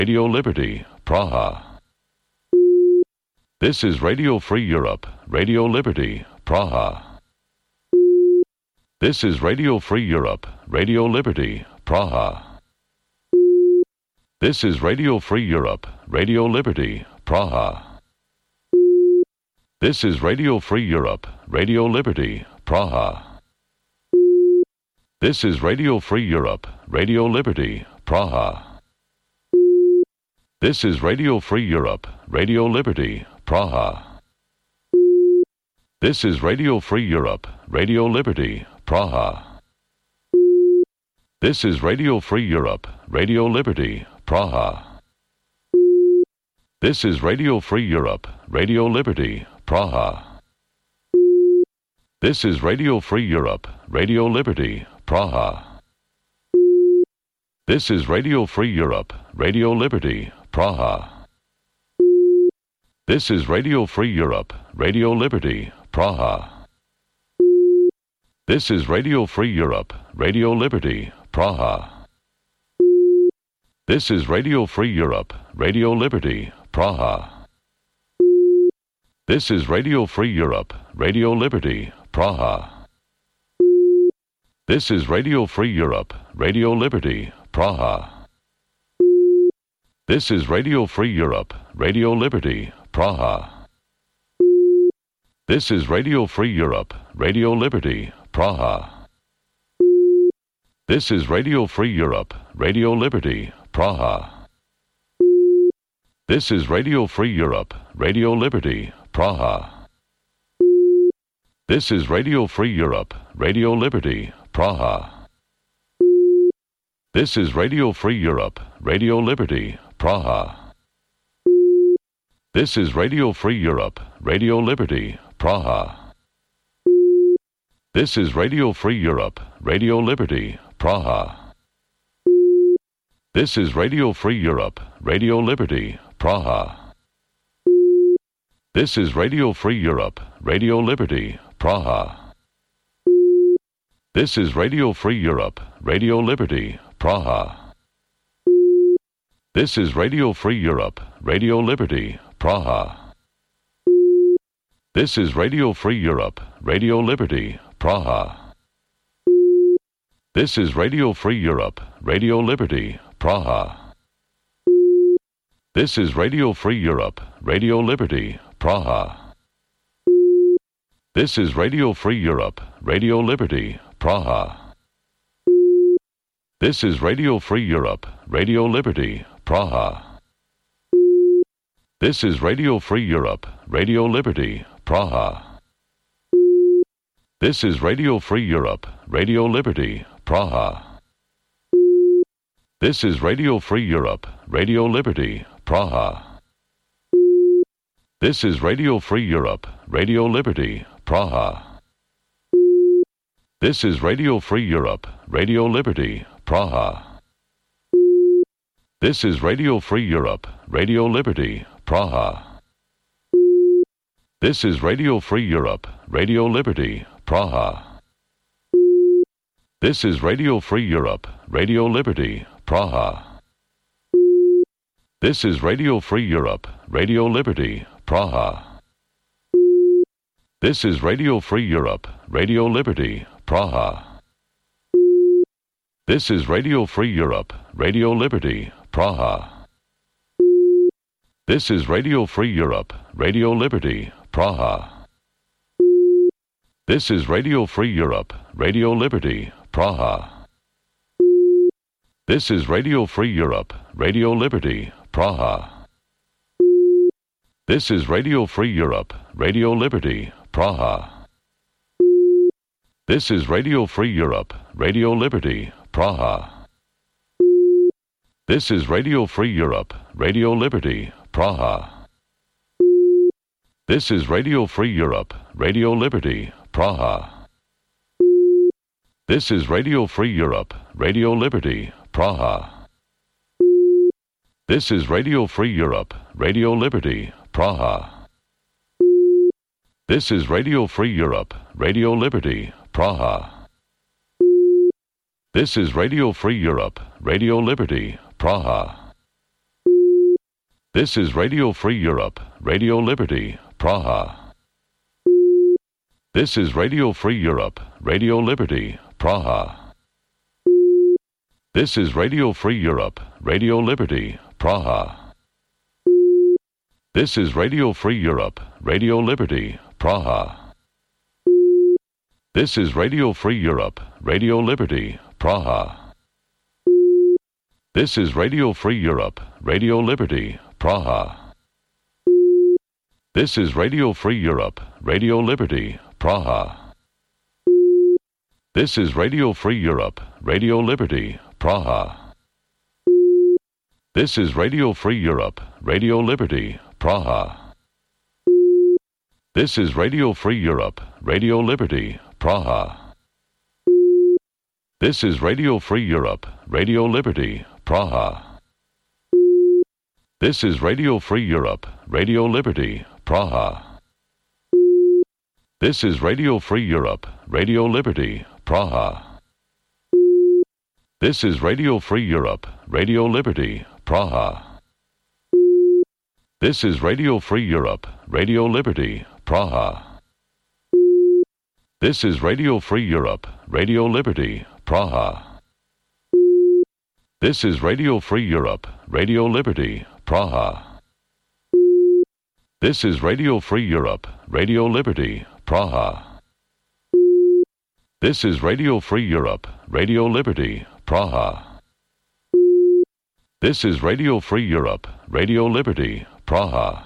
Radio Liberty, Praha. This is Radio Free Europe, Radio Liberty, Praha. This is Radio Free Europe, Radio Liberty, Praha. This is Radio Free Europe, Radio Liberty, Praha. This is Radio Free Europe, Radio Liberty, Praha. This is Radio Free Europe, Radio Liberty, Praha. This is Radio Free Europe, Radio Liberty, Praha. This is Radio Free Europe, Radio Liberty, Praha. This is Radio Free Europe, Radio Liberty, Praha. This is Radio Free Europe, Radio Liberty, Praha. This is Radio Free Europe, Radio Liberty, Praha. This is Radio Free Europe, Radio Liberty, Praha. This is Radio Free Europe, Radio Liberty, Praha. This is Radio Free Europe, Radio Liberty, Praha. This is Radio Free Europe, Radio Liberty, Praha. This is Radio Free Europe, Radio Liberty, Praha. This is Radio Free Europe, Radio Liberty, Praha. This is Radio Free Europe, Radio Liberty, Praha. This is Radio Free Europe, Radio Liberty, Praha. This is Radio Free Europe, Radio Liberty, Praha. This is Radio Free Europe, Radio Liberty, Praha. This is Radio Free Europe, Radio Liberty, Praha. This is Radio Free Europe, Radio Liberty, Praha. This is Radio Free Europe, Radio Liberty, Praha. This is Radio Free Europe, Radio Liberty, Praha. This is Radio Free Europe, Radio Liberty, Praha. This is Radio Free Europe, Radio Liberty, Praha. This is Radio Free Europe, Radio Liberty, Praha. This is Radio Free Europe, Radio Liberty, Praha. This is Radio Free Europe, Radio Liberty, Praha. This is Radio Free Europe, Radio Liberty, Praha. This is Radio Free Europe, Radio Liberty, Praha. This is Radio Free Europe, Radio Liberty, Praha. This is Radio Free Europe, Radio Liberty, Praha. This is Radio Free Europe, Radio Liberty, Praha. This is Radio Free Europe, Radio Liberty, Praha. This is Radio Free Europe, Radio Liberty, Praha. This is Radio Free Europe, Radio Liberty, Praha. This is Radio Free Europe, Radio Liberty, Praha. This is Radio Free Europe, Radio Liberty, Praha. This is Radio Free Europe, Radio Liberty, Praha. This is Radio Free Europe, Radio Liberty, Praha. This is Radio Free Europe, Radio Liberty, Praha. This is Radio Free Europe, Radio Liberty, Praha. This is Radio Free Europe, Radio Liberty, Praha. This is Radio Free Europe, Radio Liberty, Praha. This is Radio Free Europe, Radio Liberty, Praha. This is Radio Free Europe, Radio Liberty, Praha. This is Radio Free Europe, Radio Liberty, Praha. This is Radio Free Europe, Radio Liberty, Praha. This is Radio Free Europe, Radio Liberty, Praha. This is Radio Free Europe, Radio Liberty, Praha. This is Radio Free Europe, Radio Liberty, Praha. This is Radio Free Europe, Radio Liberty, Praha. This is Radio Free Europe, Radio Liberty, Praha. This is Radio Free Europe, Radio Liberty, Praha. This is Radio Free Europe, Radio Liberty, Praha. This is Radio Free Europe, Radio Liberty, Praha. This is Radio Free Europe, Radio Liberty, Praha. This is Radio Free Europe, Radio Liberty, Praha. This is Radio Free Europe, Radio Liberty, Praha. This is Radio Free Europe, Radio Liberty, Praha. This is Radio Free Europe, Radio Liberty, Praha. This is Radio Free Europe, Radio Liberty, Praha. This is Radio Free Europe, Radio Liberty, Praha. This is Radio Free Europe, Radio Liberty, Praha. This is Radio Free Europe, Radio Liberty, Praha. This is Radio Free Europe, Radio Liberty, Praha. This is Radio Free Europe, Radio Liberty, Praha. This is Radio Free Europe, Radio Liberty, Praha. This is Radio Free Europe, Radio Liberty, Praha. This is Radio Free Europe, Radio Liberty, Praha. This is Radio Free Europe, Radio Liberty, Praha. This is Radio Free Europe, Radio Liberty, Praha. This is Radio Free Europe, Radio Liberty, Praha. This is Radio Free Europe, Radio Liberty, Praha.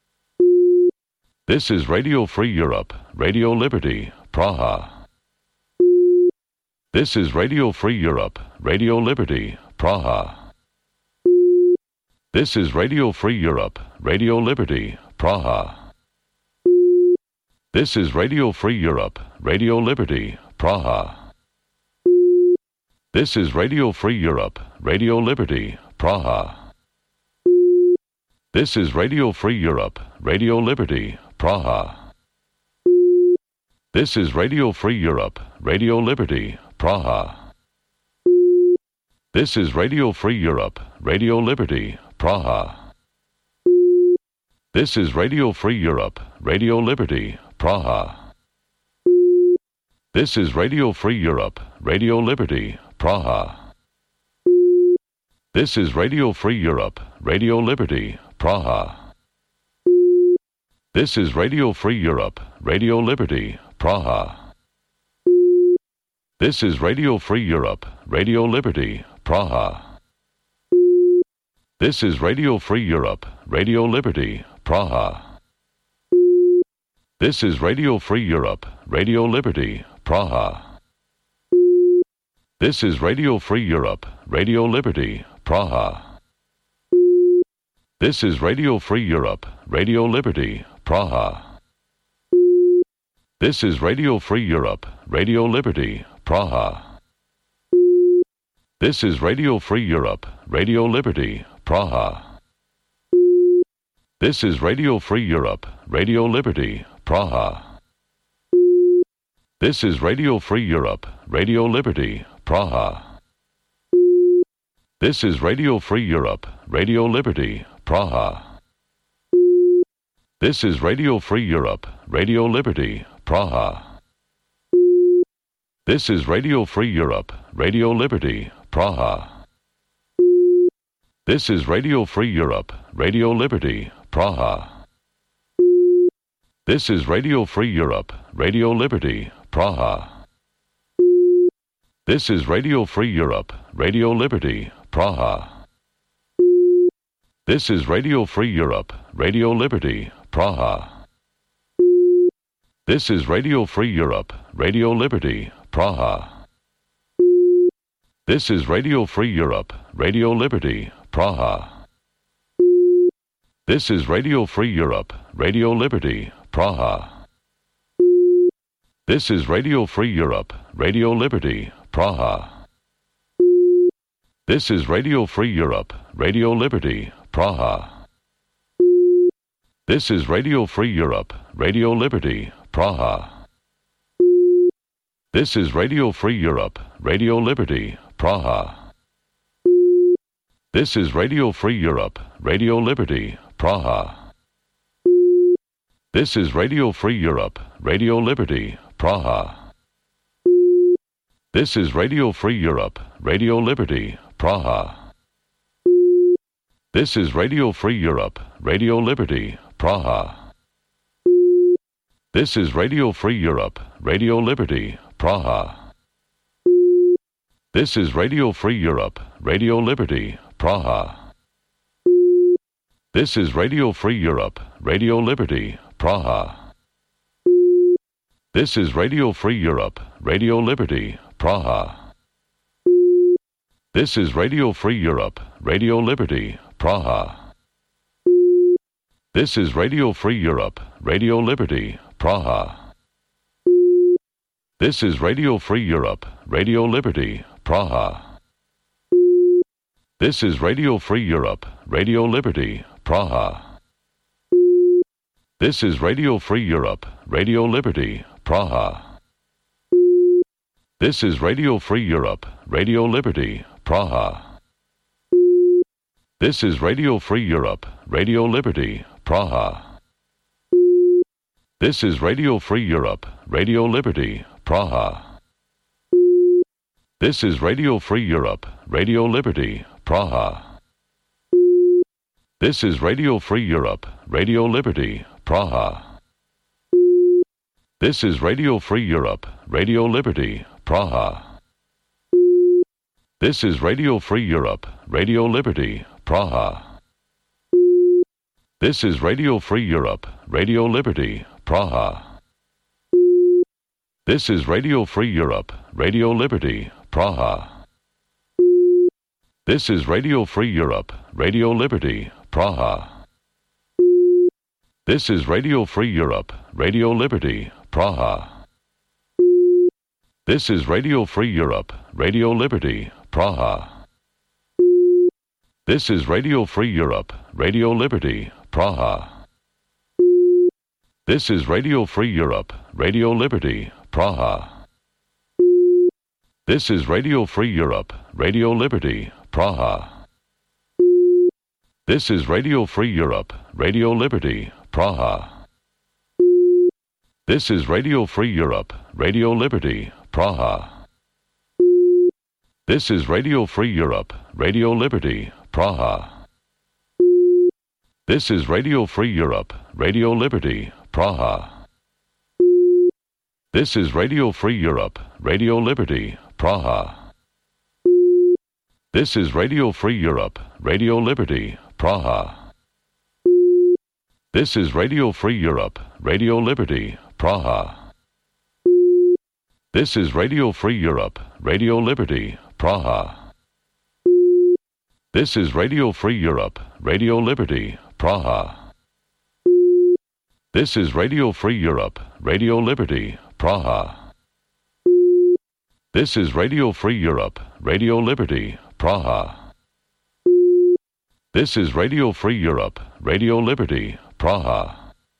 This is Radio Free Europe, Radio Liberty, Praha. This is Radio Free Europe, Radio Liberty, Praha. This is Radio Free Europe, Radio Liberty, Praha. This is Radio Free Europe, Radio Liberty, Praha. This is Radio Free Europe, Radio Liberty, Praha. This is Radio Free Europe, Radio Liberty, Praha. This is Radio Free Europe, Radio Liberty, Praha. This is Radio Free Europe, Radio Liberty, Praha. This is Radio Free Europe, Radio Liberty, Praha. This is Radio Free Europe, Radio Liberty, Praha. This is Radio Free Europe, Radio Liberty, Praha. This is Radio Free Europe, Radio Liberty, Praha. This is Radio Free Europe, Radio Liberty, Praha. This is Radio Free Europe, Radio Liberty, Praha. This is Radio Free Europe, Radio Liberty, Praha. This is Radio Free Europe, Radio Liberty, Praha. This is Radio Free Europe, Radio Liberty, Praha. This is Radio Free Europe, Radio Liberty, Praha. This is Radio Free Europe, Radio Liberty, Praha. This is Radio Free Europe, Radio Liberty, Praha. This is Radio Free Europe, Radio Liberty, Praha. This is Radio Free Europe, Radio Liberty, Praha. This is Radio Free Europe, Radio Liberty, Praha. This is Radio Free Europe, Radio Liberty, Praha. This is Radio Free Europe, Radio Liberty, Praha. This is Radio Free Europe, Radio Liberty, Praha. This is Radio Free Europe, Radio Liberty, Praha. This is Radio Free Europe, Radio Liberty, Praha. This is Radio Free Europe, Radio Liberty, Praha. This is Radio Free Europe, Radio Liberty, Praha. This is Radio Free Europe, Radio Liberty, Praha. This is Radio Free Europe, Radio Liberty, Praha. This is Radio Free Europe, Radio Liberty, Praha. This is Radio Free Europe, Radio Liberty, Praha. This is Radio Free Europe, Radio Liberty, Praha. This is Radio Free Europe, Radio Liberty, Praha. This is Radio Free Europe, Radio Liberty, Praha. This is Radio Free Europe, Radio Liberty, Praha. This is Radio Free Europe, Radio Liberty, Praha. This is Radio Free Europe, Radio Liberty, Praha. This is Radio Free Europe, Radio Liberty, Praha. This is Radio Free Europe, Radio Liberty, Praha. This is Radio Free Europe, Radio Liberty, Praha. This is Radio Free Europe, Radio Liberty, Praha. This is Radio Free Europe, Radio Liberty, Praha. This is Radio Free Europe, Radio Liberty, Praha. This is Radio Free Europe, Radio Liberty, Praha. This is Radio Free Europe, Radio Liberty, Praha. This is Radio Free Europe, Radio Liberty, Praha. This is Radio Free Europe, Radio Liberty, Praha. This is Radio Free Europe, Radio Liberty, Praha. This is Radio Free Europe, Radio Liberty, Praha. This is Radio Free Europe, Radio Liberty, Praha. This is Radio Free Europe, Radio Liberty, Praha. This is Radio Free Europe, Radio Liberty, Praha. This is Radio Free Europe, Radio Liberty, Praha. This is Radio Free Europe, Radio Liberty, Praha. This is Radio Free Europe, Radio Liberty, Praha. This is Radio Free Europe, Radio Liberty, Praha. This is Radio Free Europe, Radio Liberty, Praha. This is Radio Free Europe, Radio Liberty, Praha. This is Radio Free Europe, Radio Liberty, Praha. This is Radio Free Europe, Radio Liberty, Praha. This is Radio Free Europe, Radio Liberty, Praha. This is Radio Free Europe, Radio Liberty, Praha. This is Radio Free Europe, Radio Liberty, Praha. This is Radio Free Europe, Radio Liberty, Praha. This is Radio Free Europe, Radio Liberty, Praha. This is Radio Free Europe, Radio Liberty, Praha. This is Radio Free Europe, Radio Liberty, Praha. This is Radio Free Europe, Radio Liberty, Praha. This is Radio Free Europe, Radio Liberty, Praha. This is Radio Free Europe, Radio Liberty, Praha. This is Radio Free Europe, Radio Liberty, Praha. This is Radio Free Europe, Radio Liberty, Praha.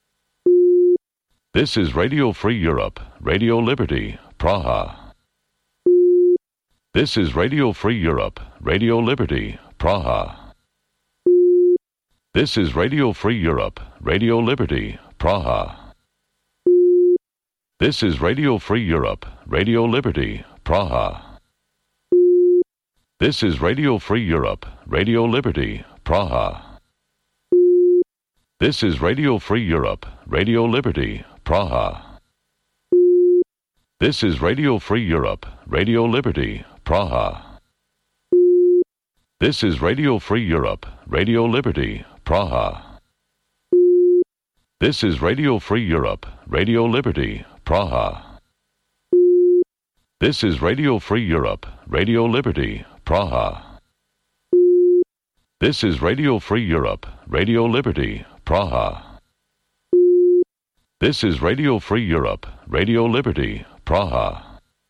This is Radio Free Europe, Radio Liberty, Praha. This is Radio Free Europe, Radio Liberty, Praha. This is Radio Free Europe, Radio Liberty, Praha. This is Radio Free Europe, Radio Liberty, Praha. This is Radio Free Europe, Radio Liberty, Praha. This is Radio Free Europe, Radio Liberty, Praha. This is Radio Free Europe, Radio Liberty, Praha. This is Radio Free Europe, Radio Liberty, Praha. This is Radio Free Europe, Radio Liberty, Praha. This is Radio Free Europe, Radio Liberty, Praha. This is Radio Free Europe, Radio Liberty, Praha. This is Radio Free Europe, Radio Liberty, Praha.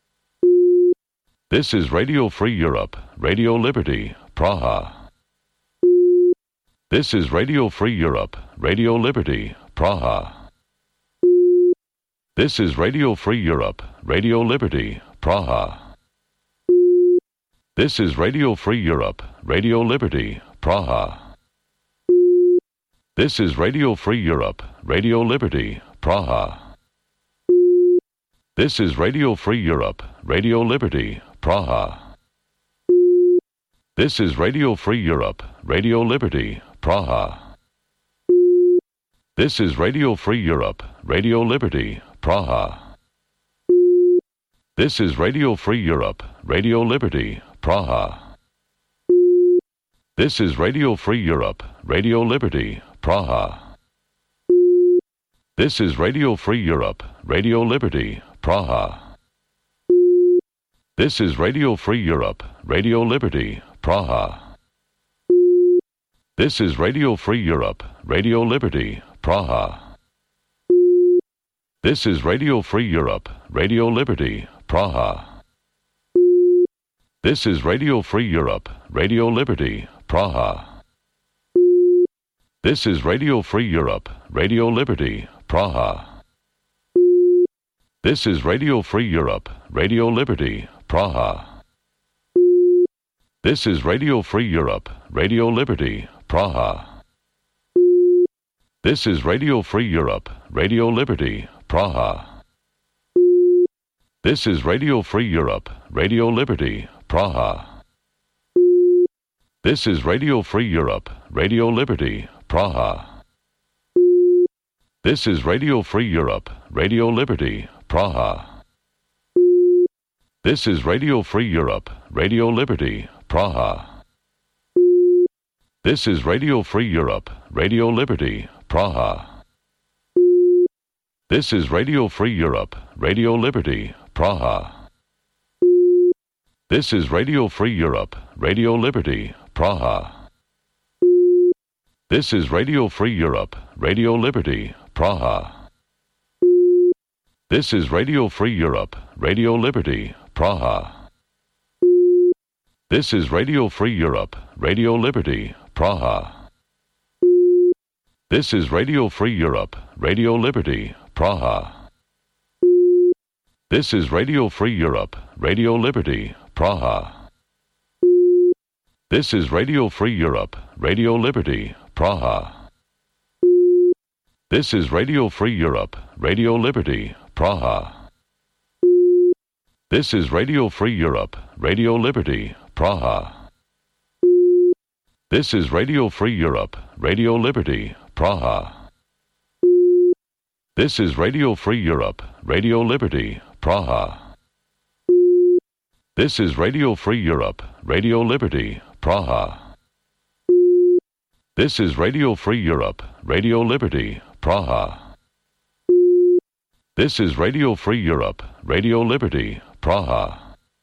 This is Radio Free Europe, Radio Liberty, Praha. This is Radio Free Europe, Radio Liberty, Praha. This is Radio Free Europe, Radio Liberty, Praha. This is Radio Free Europe, Radio Liberty, Praha. This is Radio Free Europe, Radio Liberty, Praha. This is Radio Free Europe, Radio Liberty, Praha. This is Radio Free Europe, Radio Liberty, Praha. This is Radio Free Europe, Radio Liberty, Praha. This is Radio Free Europe, Radio Liberty, Praha. This is Radio Free Europe, Radio Liberty, Praha. This is Radio Free Europe, Radio Liberty, Praha. This is Radio Free Europe, Radio Liberty, Praha. This is Radio Free Europe, Radio Liberty, Praha. This is Radio Free Europe, Radio Liberty, Praha. This is Radio Free Europe, Radio Liberty, Praha. This is Radio Free Europe, Radio Liberty, Praha. This is Radio Free Europe, Radio Liberty, Praha. This is Radio Free Europe, Radio Liberty, Praha. This is Radio Free Europe, Radio Liberty, Praha. This is Radio Free Europe, Radio Liberty, Praha. This is Radio Free Europe, Radio Liberty, Praha. This is Radio Free Europe, Radio Liberty, Praha. This is Radio Free Europe, Radio Liberty, Praha. This is Radio Free Europe, Radio Liberty, Praha. This is Radio Free Europe, Radio Liberty, Praha. This is Radio Free Europe, Radio Liberty, Praha. This is Radio Free Europe, Radio Liberty, Praha. This is Radio Free Europe, Radio Liberty, Praha. This is Radio Free Europe, Radio Liberty, Praha. This is Radio Free Europe, Radio Liberty, Praha. This is Radio Free Europe, Radio Liberty, Praha. This is Radio Free Europe, Radio Liberty, Praha. This is Radio Free Europe, Radio Liberty, Praha. This is Radio Free Europe, Radio Liberty, Praha. This is Radio Free Europe, Radio Liberty, Praha. This is Radio Free Europe, Radio Liberty, Praha. This is Radio Free Europe, Radio Liberty, Praha. This is Radio Free Europe, Radio Liberty, Praha. This is Radio Free Europe, Radio Liberty, Praha.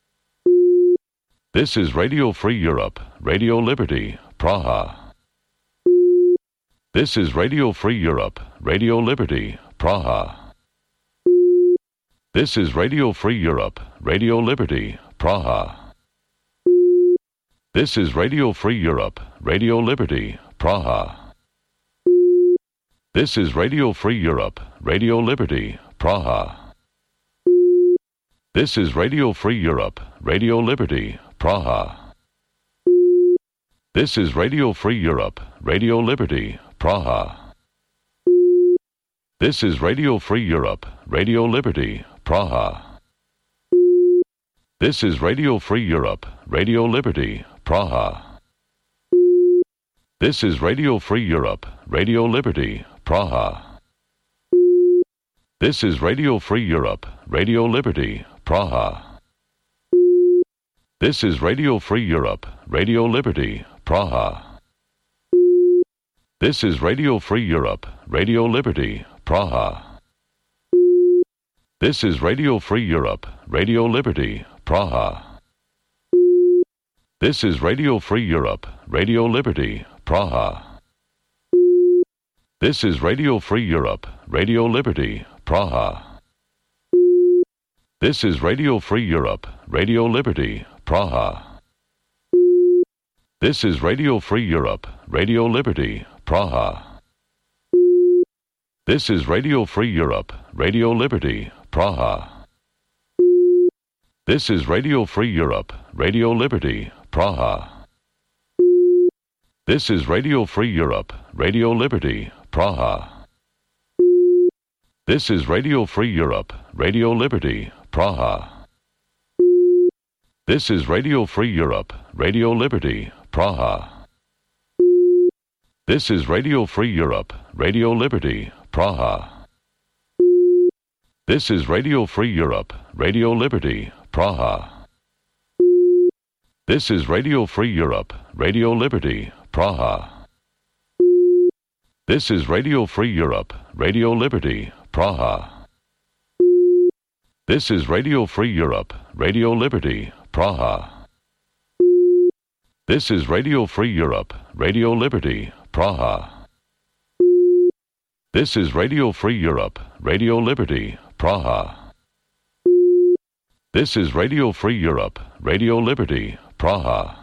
This is Radio Free Europe, Radio Liberty, Praha. This is Radio Free Europe, Radio Liberty, Praha. This is Radio Free Europe, Radio Liberty, Praha. This is Radio Free Europe, Radio Liberty, Praha. This is Radio Free Europe, Radio Liberty, Praha. This is Radio Free Europe, Radio Liberty, Praha. This is Radio Free Europe, Radio Liberty, Praha. This is Radio Free Europe, Radio Liberty, Praha. This is Radio Free Europe, Radio Liberty, Praha. This is Radio Free Europe, Radio Liberty, Praha. This is Radio Free Europe, Radio Liberty, Praha. This is Radio Free Europe, Radio Liberty, Praha. This is Radio Free Europe, Radio Liberty, Praha. This is Radio Free Europe, Radio Liberty, Praha. This is Radio Free Europe, Radio Liberty, Praha. This is Radio Free Europe, Radio Liberty, Praha. This is Radio Free Europe, Radio Liberty, Praha. This is Radio Free Europe, Radio Liberty, Praha. This is Radio Free Europe, Radio Liberty, Praha. This is Radio Free Europe, Radio Liberty, Praha. This is Radio Free Europe, Radio Liberty, Praha. This is Radio Free Europe, Radio Liberty, Praha. This is Radio Free Europe, Radio Liberty, Praha. This is Radio Free Europe, Radio Liberty, Praha. This is Radio Free Europe, Radio Liberty, Praha. This is Radio Free Europe, Radio Liberty, Praha. This is Radio Free Europe, Radio Liberty, Praha. This is Radio Free Europe, Radio Liberty, Praha. This is Radio Free Europe, Radio Liberty, Praha. This is Radio Free Europe, Radio Liberty, Praha. This is Radio Free Europe, Radio Liberty, Praha.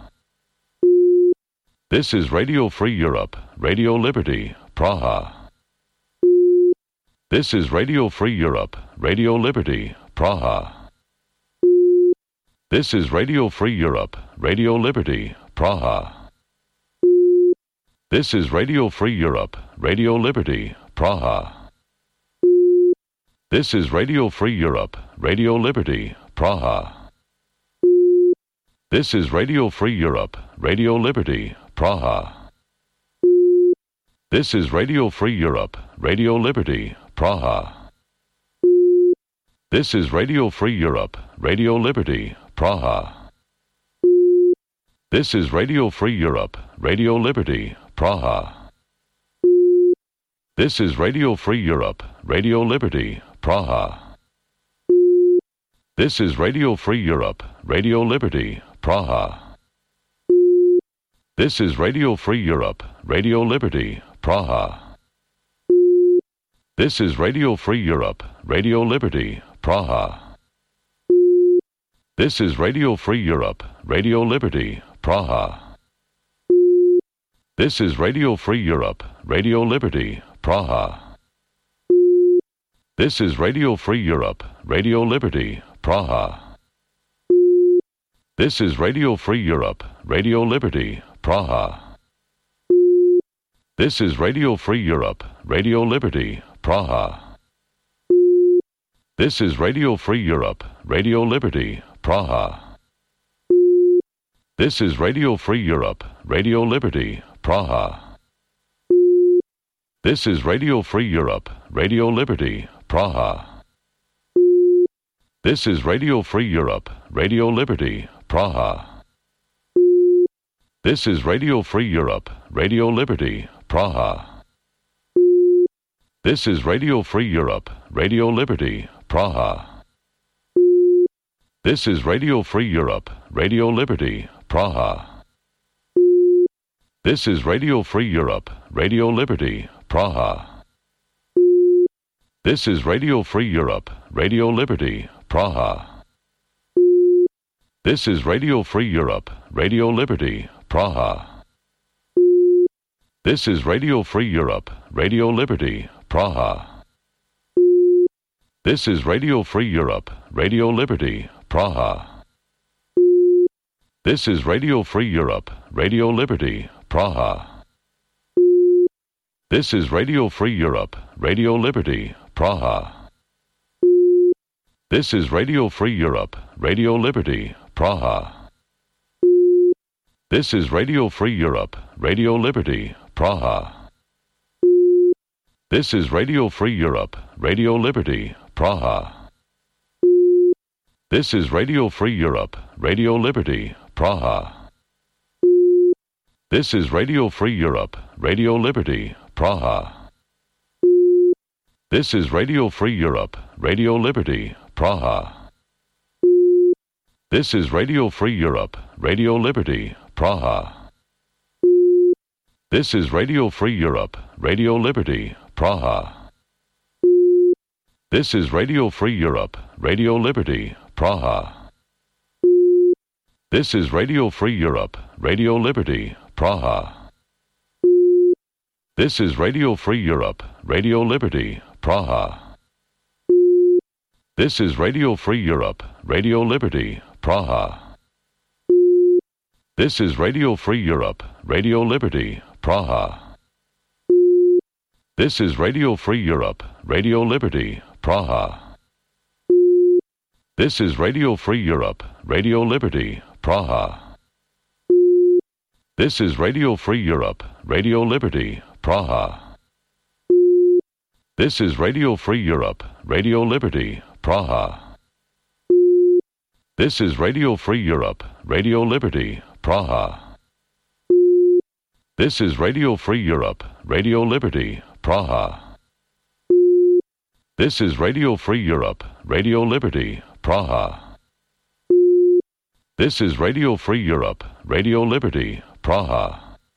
This is Radio Free Europe, Radio Liberty, Praha. This is Radio Free Europe, Radio Liberty, Praha. This is Radio Free Europe, Radio Liberty, Praha. This is Radio Free Europe, Radio Liberty, Praha. This is Radio Free Europe, Radio Liberty, Praha. This is Radio Free Europe, Radio Liberty, Praha. This is Radio Free Europe, Radio Liberty, Praha. This is Radio Free Europe, Radio Liberty, Praha. This is Radio Free Europe, Radio Liberty, Praha. This is Radio Free Europe, Radio Liberty, Praha. This is Radio Free Europe, Radio Liberty, Praha. This is Radio Free Europe, Radio Liberty, Praha. This is Radio Free Europe, Radio Liberty, Praha. This is Radio Free Europe, Radio Liberty, Praha. This is Radio Free Europe, Radio Liberty, Praha. This is Radio Free Europe, Radio Liberty, Praha. This is Radio Free Europe, Radio Liberty, Praha. This is Radio Free Europe, Radio Liberty, Praha. This is Radio Free Europe, Radio Liberty, Praha. This is Radio Free Europe, Radio Liberty, Praha. This is Radio Free Europe, Radio Liberty, Praha. This is Radio Free Europe, Radio Liberty, Praha. This is Radio Free Europe, Radio Liberty, Praha. This is Radio Free Europe, Radio Liberty, Praha. This is Radio Free Europe, Radio Liberty, Praha. This is Radio Free Europe, Radio Liberty, Praha. This is Radio Free Europe, Radio Liberty, Praha. This is Radio Free Europe, Radio Liberty, Praha. This is Radio Free Europe, Radio Liberty, Praha. This is Radio Free Europe, Radio Liberty, Praha. This is Radio Free Europe, Radio Liberty, Praha. This is Radio Free Europe, Radio Liberty, Praha. This is Radio Free Europe, Radio Liberty, Praha. This is Radio Free Europe, Radio Liberty, Praha. This is Radio Free Europe, Radio Liberty, Praha. This is Radio Free Europe, Radio Liberty, Praha. This is Radio Free Europe, Radio Liberty, Praha. This is Radio Free Europe, Radio Liberty, Praha. This is Radio Free Europe, Radio Liberty, Praha. This is Radio Free Europe, Radio Liberty, Praha. This is Radio Free Europe, Radio Liberty, Praha. This is Radio Free Europe, Radio Liberty, Praha. This is Radio Free Europe, Radio Liberty, Praha. This is Radio Free Europe, Radio Liberty, Praha. This is Radio Free Europe, Radio Liberty, Praha. This is Radio Free Europe, Radio Liberty, Praha. This is Radio Free Europe, Radio Liberty, Praha. This is Radio Free Europe, Radio Liberty, Praha. This is Radio Free Europe, Radio Liberty, Praha. This is Radio Free Europe, Radio Liberty, Praha. This is Radio Free Europe, Radio Liberty, Praha. This is Radio Free Europe, Radio Liberty, Praha. This is Radio Free Europe, Radio Liberty, Praha.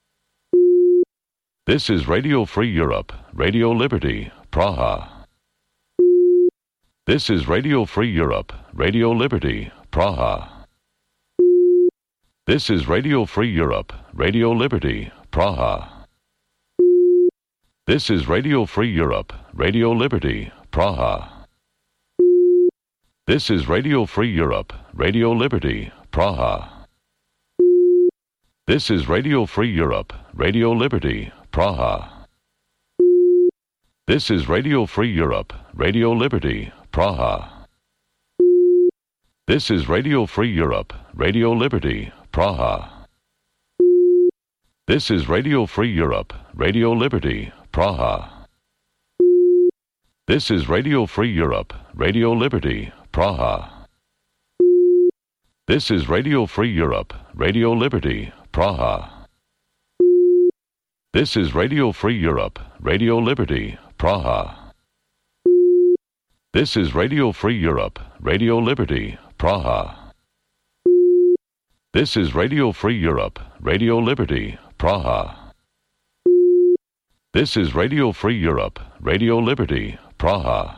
This is Radio Free Europe, Radio Liberty, Praha. This is Radio Free Europe, Radio Liberty, Praha. This is Radio Free Europe, Radio Liberty, Praha. This is Radio Free Europe, Radio Liberty, Praha. This is Radio Free Europe, Radio Liberty, Praha. This is Radio Free Europe, Radio Liberty, Praha. This is Radio Free Europe, Radio Liberty, Praha. This is Radio Free Europe, Radio Liberty, Praha. This is Radio Free Europe, Radio Liberty, Praha. This is Radio Free Europe, Radio Liberty, Praha. This is Radio Free Europe, Radio Liberty, Praha. This is Radio Free Europe, Radio Liberty, Praha. This is Radio Free Europe, Radio Liberty, Praha. This is Radio Free Europe, Radio Liberty, Praha. This is Radio Free Europe, Radio Liberty, Praha.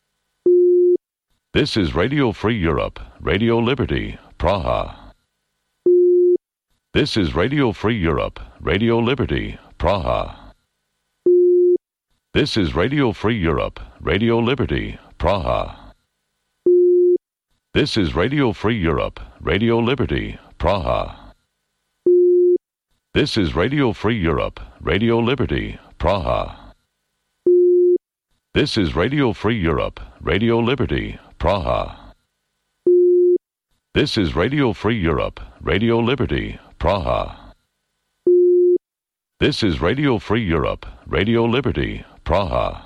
This is Radio Free Europe, Radio Liberty, Praha. This is Radio Free Europe, Radio Liberty, Praha. This is Radio Free Europe, Radio Liberty, Praha. This is Radio Free Europe, Radio Liberty, Praha. This is Radio Free Europe, Radio Liberty, Praha. This is Radio Free Europe, Radio Liberty, Praha. This is Radio Free Europe, Radio Liberty, Praha. This is Radio Free Europe, Radio Liberty, Praha.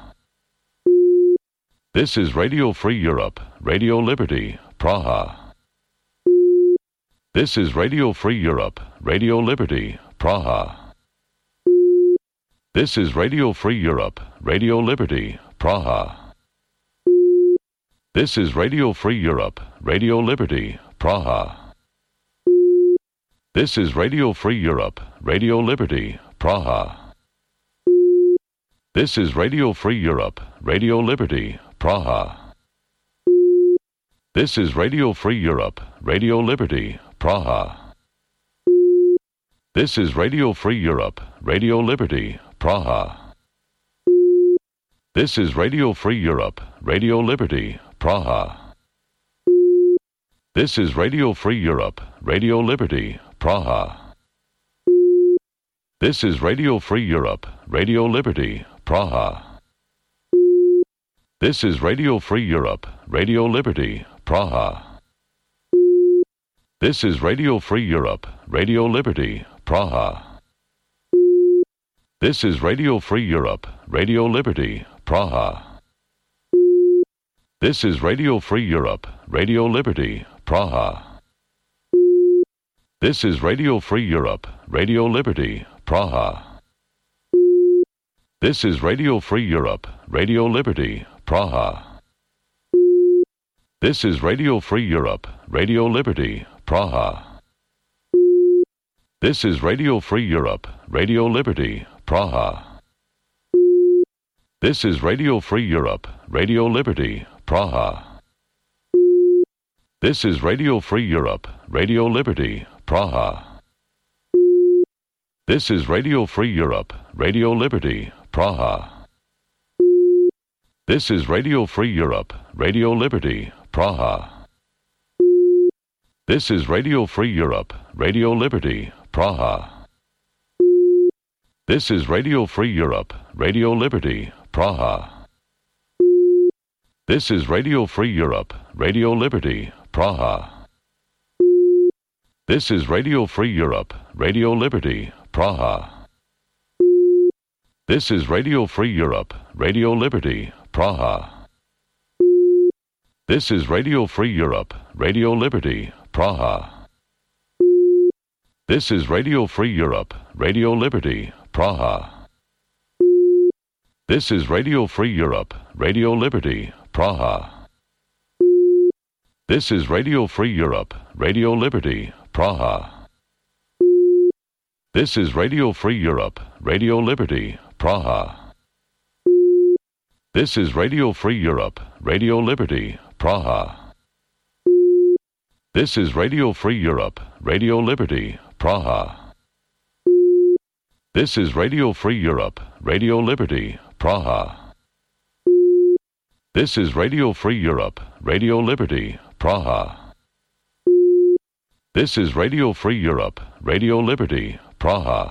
This is Radio Free Europe, Radio Liberty, Praha. This is Radio Free Europe, Radio Liberty, Praha. This is Radio Free Europe, Radio Liberty, Praha. This is Radio Free Europe, Radio Liberty, Praha. This is Radio Free Europe, Radio Liberty, Praha. This is Radio Free Europe, Radio Liberty, Praha. This is Radio Free Europe, Radio Liberty, Praha. This is Radio Free Europe, Radio Liberty, Praha. This is Radio Free Europe, Radio Liberty, Praha. This is Radio Free Europe, Radio Liberty, Praha. This is Radio Free Europe, Radio Liberty, Praha. This is Radio Free Europe, Radio Liberty, Praha. This is Radio Free Europe, Radio Liberty, Praha. This is Radio Free Europe, Radio Liberty, Praha. This is Radio Free Europe, Radio Liberty, Praha. This is Radio Free Europe, Radio Liberty, Praha. This is Radio Free Europe, Radio Liberty, Praha. This is Radio Free Europe, Radio Liberty, Praha. This is Radio Free Europe, Radio Liberty, Praha. This is Radio Free Europe, Radio Liberty, Praha. This is Radio Free Europe, Radio Liberty, Praha. This is Radio Free Europe, Radio Liberty, Praha. This is Radio Free Europe, Radio Liberty, Praha. This is Radio Free Europe, Radio Liberty, Praha. This is Radio Free Europe, Radio Liberty, Praha. This is Radio Free Europe, Radio Liberty, Praha. This is Radio Free Europe, Radio Liberty, Praha. This is Radio Free Europe, Radio Liberty, Praha. This is Radio Free Europe, Radio Liberty, Praha. This is Radio Free Europe, Radio Liberty, Praha. This is Radio Free Europe, Radio Liberty, Praha. This is Radio Free Europe, Radio Liberty, Praha. This is Radio Free Europe, Radio Liberty, Praha. This is Radio Free Europe, Radio Liberty, Praha. This is Radio Free Europe, Radio Liberty, Praha. This is Radio Free Europe, Radio Liberty, Praha. This is Radio Free Europe, Radio Liberty, Praha. This is Radio Free Europe, Radio Liberty, Praha.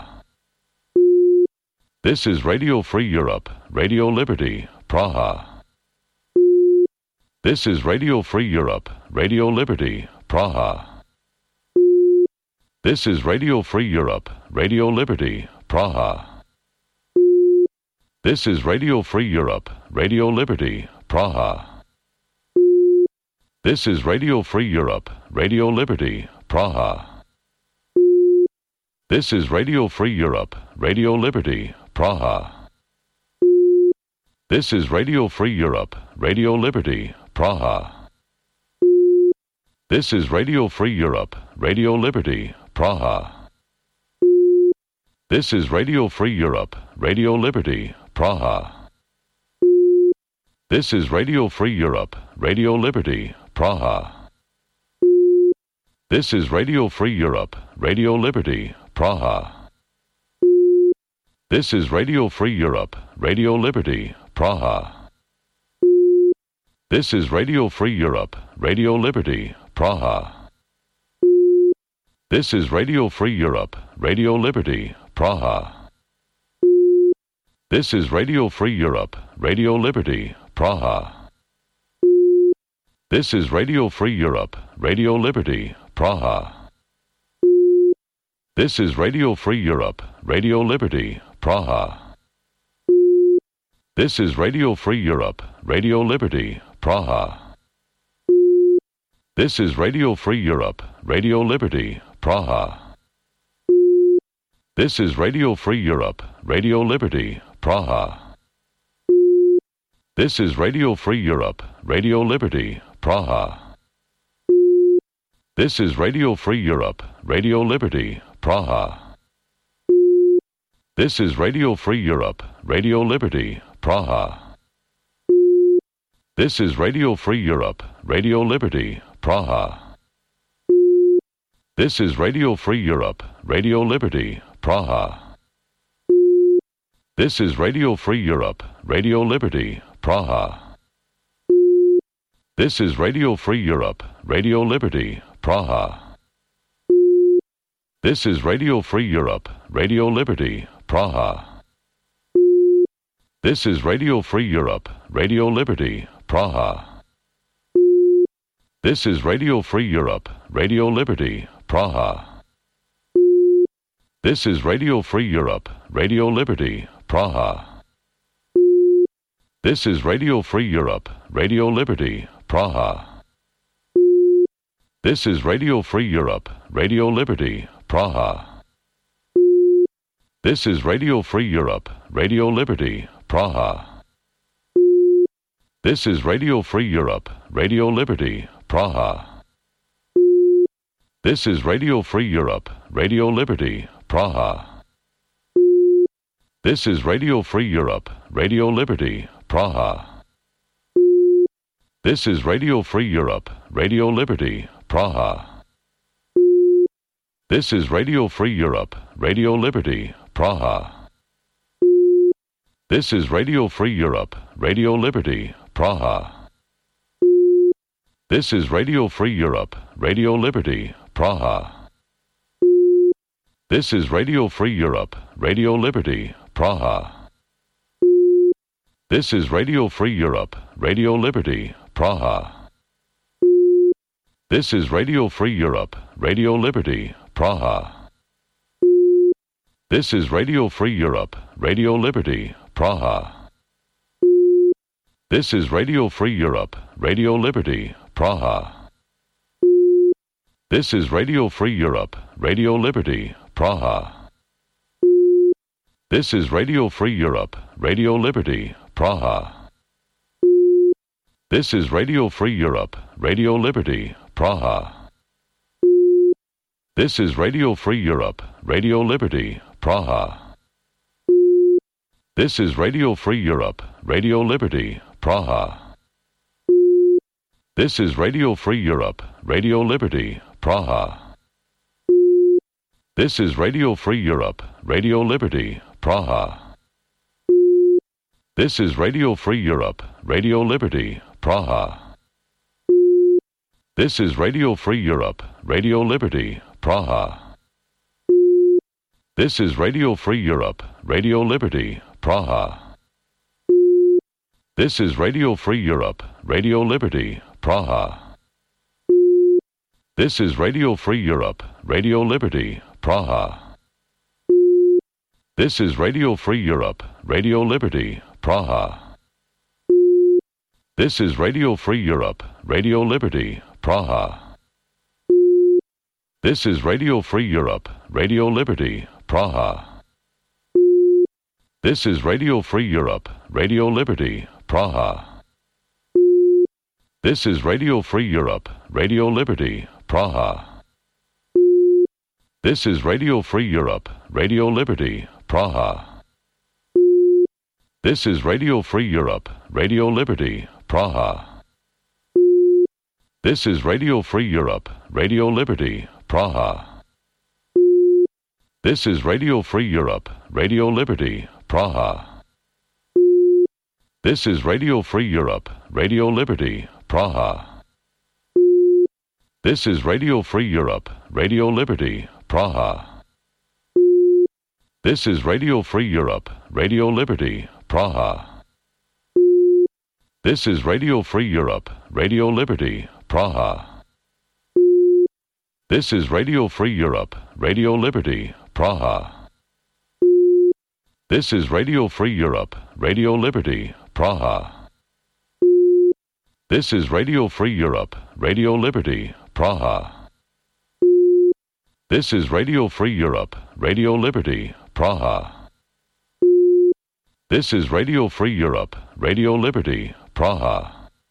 This is Radio Free Europe, Radio Liberty, Praha. This is Radio Free Europe, Radio Liberty, Praha. This is Radio Free Europe, Radio Liberty, Praha. This is Radio Free Europe, Radio Liberty, Praha. This is Radio Free Europe, Radio Liberty, Praha. This is Radio Free Europe, Radio Liberty, Praha. This is Radio Free Europe, Radio Liberty, Praha. This is Radio Free Europe, Radio Liberty, Praha. This is Radio Free Europe, Radio Liberty, Praha. This is Radio Free Europe, Radio Liberty, Praha. This is Radio Free Europe, Radio Liberty, Praha. This is Radio Free Europe, Radio Liberty, Praha. This is Radio Free Europe, Radio Liberty, Praha. This is Radio Free Europe, Radio Liberty, Praha. This is Radio Free Europe, Radio Liberty, Praha. This is Radio Free Europe, Radio Liberty, Praha. This is Radio Free Europe, Radio Liberty, Praha. This is Radio Free Europe, Radio Liberty, Praha. This is Radio Free Europe, Radio Liberty, Praha. This is Radio Free Europe, Radio Liberty, Praha. This is Radio Free Europe, Radio Liberty, Praha. This is Radio Free Europe, Radio Liberty, Praha. This is Radio Free Europe, Radio Liberty, Praha. This is Radio Free Europe, Radio Liberty, Praha. This is Radio Free Europe, Radio Liberty, Praha. This is Radio Free Europe, Radio Liberty, Praha. This is Radio Free Europe, Radio Liberty, Praha. This is Radio Free Europe, Radio Liberty, Praha. This is Radio Free Europe, Radio Liberty, Praha. This is Radio Free Europe, Radio Liberty, Praha. This is Radio Free Europe, Radio Liberty, Praha. This is Radio Free Europe, Radio Liberty, Praha. This is Radio Free Europe, Radio Liberty, Praha. This is Radio Free Europe, Radio Liberty, Praha. This is Radio Free Europe, Radio Liberty, Praha. This is Radio Free Europe, Radio Liberty, Praha. This is Radio Free Europe, Radio Liberty, Praha. This is Radio Free Europe, Radio Liberty, Praha. This is Radio Free Europe, Radio Liberty, Praha. This is Radio Free Europe, Radio Liberty, Praha. This is Radio Free Europe, Radio Liberty, Praha. This is Radio Free Europe, Radio Liberty, Praha. This is Radio Free Europe, Radio Liberty, Praha. This is Radio Free Europe, Radio Liberty, Praha. This is Radio Free Europe, Radio Liberty, Praha. This is Radio Free Europe, Radio Liberty, Praha. This is Radio Free Europe, Radio Liberty, Praha. This is Radio Free Europe, Radio Liberty, Praha. This is Radio Free Europe, Radio Liberty, Praha. This is Radio Free Europe, Radio Liberty, Praha. This is Radio Free Europe, Radio Liberty, Praha. This is Radio Free Europe, Radio Liberty, Praha. This is Radio Free Europe, Radio Liberty, Praha. This is Radio Free Europe, Radio Liberty, Praha. This is Radio Free Europe, Radio Liberty, Praha. This is Radio Free Europe, Radio Liberty, Praha. This is Radio Free Europe, Radio Liberty, Praha. This is Radio Free Europe, Radio Liberty, Praha. This is Radio Free Europe, Radio Liberty, Praha. This is Radio Free Europe, Radio Liberty, Praha. This is Radio Free Europe, Radio Liberty, Praha. This is Radio Free Europe, Radio Liberty, Praha. This is Radio Free Europe, Radio Liberty, Praha. This is Radio Free Europe, Radio Liberty, Praha. This is Radio Free Europe, Radio Liberty, Praha. This is Radio Free Europe, Radio Liberty, Praha. This is Radio Free Europe, Radio Liberty, Praha. This is Radio Free Europe, Radio Liberty, Praha. This is Radio Free Europe, Radio Liberty, Praha. This is Radio Free Europe, Radio Liberty, Praha. This is Radio Free Europe, Radio Liberty, Praha. This is Radio Free Europe, Radio Liberty, Praha. This is Radio Free Europe, Radio Liberty, Praha. This is Radio Free Europe, Radio Liberty, Praha. This is Radio Free Europe, Radio Liberty, Praha. This is Radio Free Europe, Radio Liberty, Praha.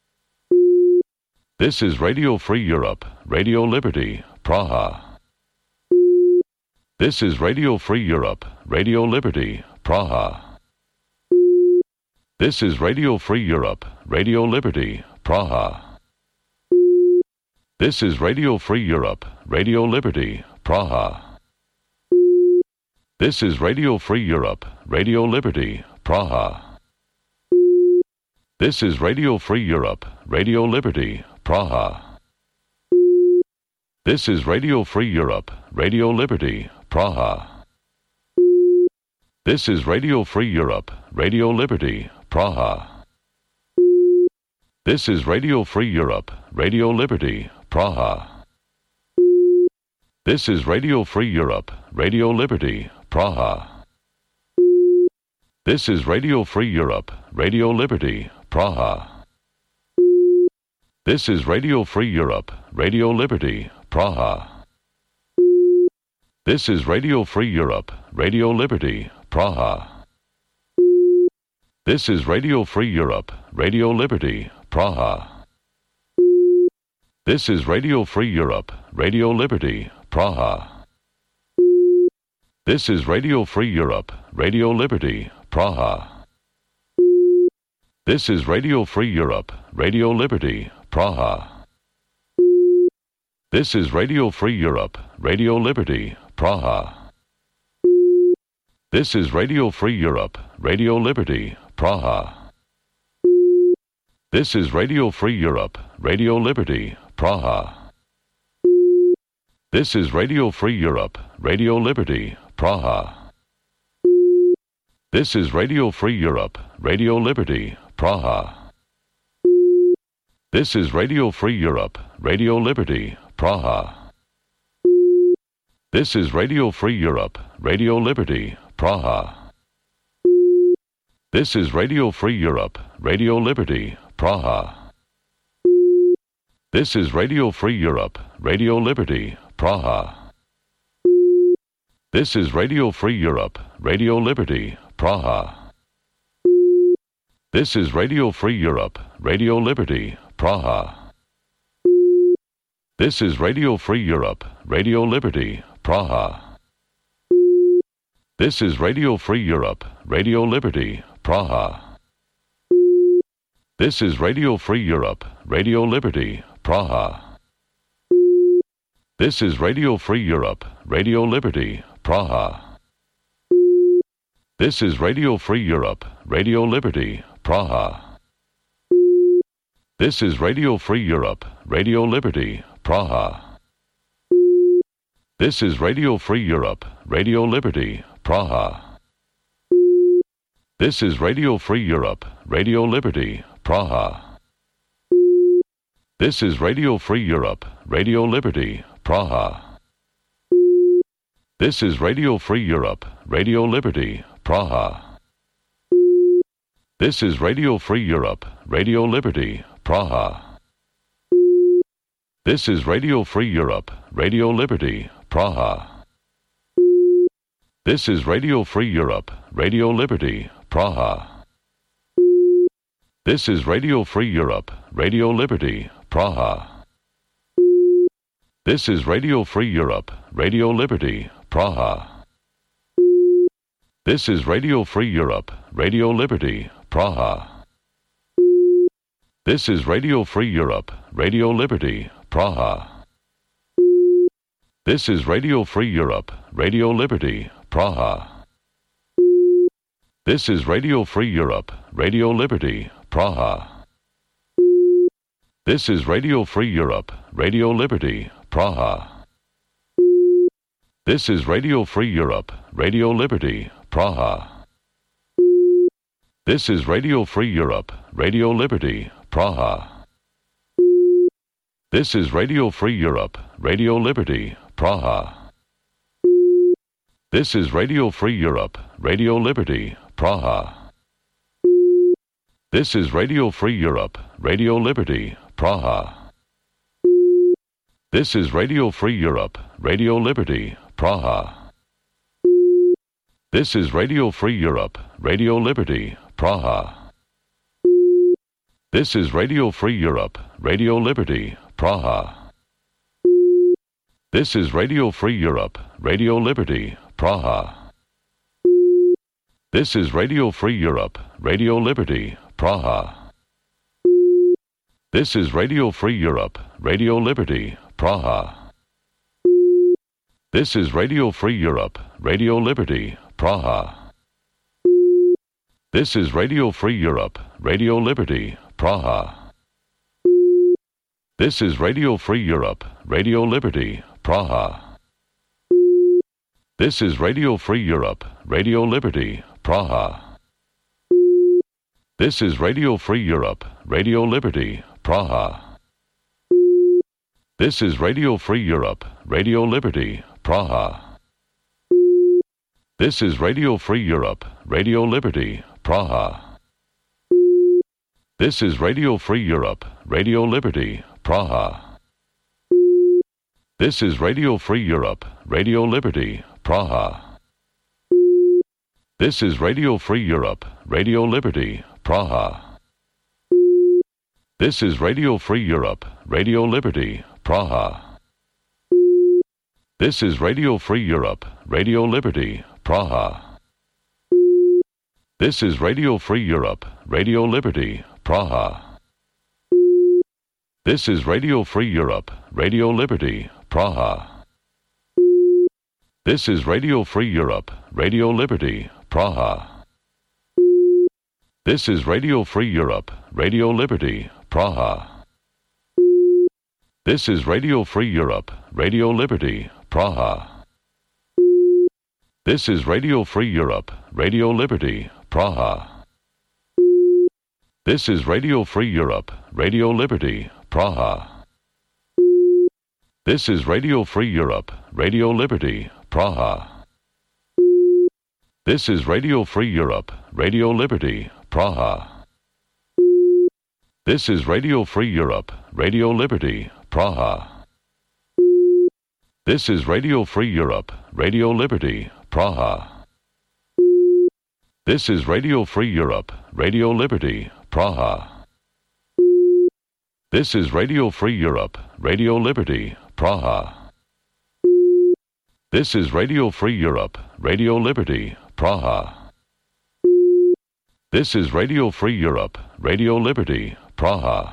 This is Radio Free Europe, Radio Liberty, Praha. This is Radio Free Europe, Radio Liberty, Praha. This is Radio Free Europe, Radio Liberty, Praha. This is Radio Free Europe, Radio Liberty, Praha. This is Radio Free Europe, Radio Liberty, Praha. This is Radio Free Europe, Radio Liberty, Praha. This is Radio Free Europe, Radio Liberty, Praha. This is Radio Free Europe, Radio Liberty, Praha. This is Radio Free Europe, Radio Liberty, Praha. This is Radio Free Europe, Radio Liberty, Praha. This is Radio Free Europe, Radio Liberty, Praha. This is Radio Free Europe, Radio Liberty, Praha. This is Radio Free Europe, Radio Liberty, Praha. This is Radio Free Europe, Radio Liberty, Praha. This is Radio Free Europe, Radio Liberty, Praha. This is Radio Free Europe, Radio Liberty, Praha. This is Radio Free Europe, Radio Liberty, Praha. This is Radio Free Europe, Radio Liberty, Praha. This is Radio Free Europe, Radio Liberty, Praha. This is Radio Free Europe, Radio Liberty, Praha. This is Radio Free Europe, Radio Liberty, Praha. This is Radio Free Europe, Radio Liberty, Praha. This is Radio Free Europe, Radio Liberty, Praha. This is Radio Free Europe, Radio Liberty, Praha. This is Radio Free Europe, Radio Liberty, Praha. This is Radio Free Europe, Radio Liberty, Praha. This is Radio Free Europe, Radio Liberty, Praha. This is Radio Free Europe, Radio Liberty, Praha. This is Radio Free Europe, Radio Liberty, Praha. This is Radio Free Europe, Radio Liberty, Praha. This is Radio Free Europe, Radio Liberty, Praha. This is Radio Free Europe, Radio Liberty, Praha. This is Radio Free Europe, Radio Liberty, Praha. This is Radio Free Europe, Radio Liberty, Praha. This is Radio Free Europe, Radio Liberty, Praha. This is Radio Free Europe, Radio Liberty, Praha. This is Radio Free Europe, Radio Liberty, Praha. This is Radio Free Europe, Radio Liberty, Praha. This is Radio Free Europe, Radio Liberty, Praha. This is Radio Free Europe, Radio Liberty, Praha. This is Radio Free Europe, Radio Liberty, Praha. This is Radio Free Europe, Radio Liberty, Praha. This is Radio Free Europe, Radio Liberty, Praha. This is Radio Free Europe, Radio Liberty, Praha. This is Radio Free Europe, Radio Liberty, Praha. This is Radio Free Europe, Radio Liberty, Praha. This is Radio Free Europe, Radio Liberty, Praha. This is Radio Free Europe, Radio Liberty, Praha. This is Radio Free Europe, Radio Liberty, Praha. This is Radio Free Europe, Radio Liberty, Praha. This is Radio Free Europe, Radio Liberty, Praha. This is Radio Free Europe, Radio Liberty, Praha. This is Radio Free Europe, Radio Liberty, Praha. This is Radio Free Europe, Radio Liberty, Praha. This is Radio Free Europe, Radio Liberty, Praha. This is Radio Free Europe, Radio Liberty, Praha. This is Radio Free Europe, Radio Liberty, Praha. This is Radio Free Europe, Radio Liberty, Praha. This is Radio Free Europe, Radio Liberty, Praha. This is Radio Free Europe, Radio Liberty, Praha. This is Radio Free Europe, Radio Liberty, Praha. This is Radio Free Europe, Radio Liberty, Praha. This is Radio Free Europe, Radio Liberty, Praha. This is Radio Free Europe, Radio Liberty, Praha. This is Radio Free Europe, Radio Liberty, Praha. This is Radio Free Europe, Radio Liberty, Praha. This is Radio Free Europe, Radio Liberty, Praha. This is Radio Free Europe, Radio Liberty, Praha. This is Radio Free Europe, Radio Liberty, Praha. This is Radio Free Europe, Radio Liberty, Praha. This is Radio Free Europe, Radio Liberty, Praha. This is Radio Free Europe, Radio Liberty, Praha. This is Radio Free Europe, Radio Liberty, Praha. This is Radio Free Europe, Radio Liberty, Praha. This is Radio Free Europe, Radio Liberty, Praha. This is Radio Free Europe, Radio Liberty, Praha. This is Radio Free Europe, Radio Liberty, Praha. This is Radio Free Europe, Radio Liberty, Praha. This is Radio Free Europe, Radio Liberty, Praha. This is Radio Free Europe, Radio Liberty, Praha. This is Radio Free Europe, Radio Liberty, Praha. This is Radio Free Europe, Radio Liberty, Praha. This is Radio Free Europe, Radio Liberty, Praha. This is Radio Free Europe, Radio Liberty, Praha. This is Radio Free Europe, Radio Liberty, Praha. This is Radio Free Europe, Radio Liberty, Praha.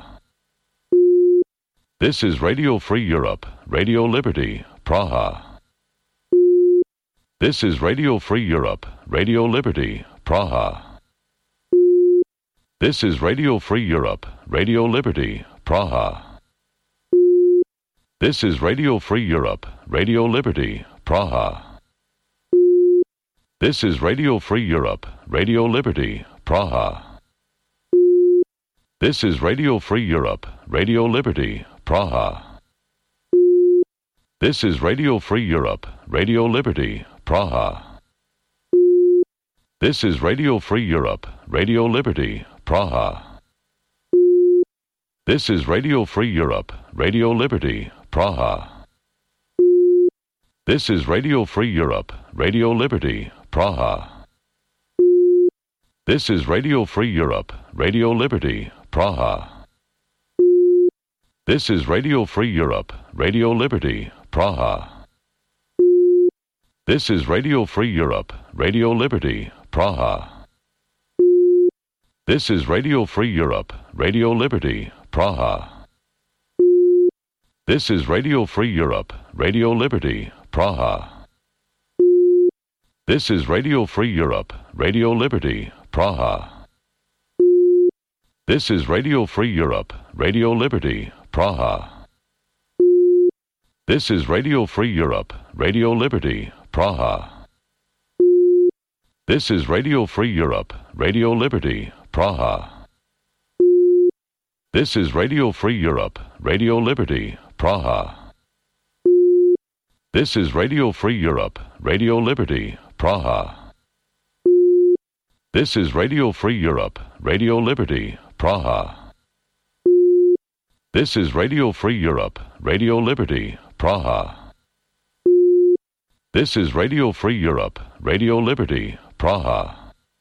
This is Radio Free Europe, Radio Liberty, Praha. This is Radio Free Europe, Radio Liberty, Praha. This is Radio Free Europe, Radio Liberty, Praha. This is Radio Free Europe, Radio Liberty, Praha. This is Radio Free Europe, Radio Liberty, Praha. This is Radio Free Europe, Radio Liberty, Praha. This is Radio Free Europe, Radio Liberty, Praha. This is Radio Free Europe, Radio Liberty, Praha. This is Radio Free Europe, Radio Liberty, Praha. This is Radio Free Europe, Radio Liberty, Praha. This is Radio Free Europe, Radio Liberty, Praha. This is Radio Free Europe, Radio Liberty, Praha. This is Radio Free Europe, Radio Liberty, Praha. This is Radio Free Europe, Radio Liberty, Praha. This is Radio Free Europe, Radio Liberty, Praha. This is Radio Free Europe, Radio Liberty, Praha. This is Radio Free Europe, Radio Liberty, Praha. This is Radio Free Europe, Radio Liberty, Praha. This is Radio Free Europe, Radio Liberty, Praha. This is Radio Free Europe, Radio Liberty, Praha. This is Radio Free Europe, Radio Liberty, Praha. This is Radio Free Europe, Radio Liberty, Praha. This is Radio Free Europe, Radio Liberty, Praha. This is Radio Free Europe, Radio Liberty, Praha.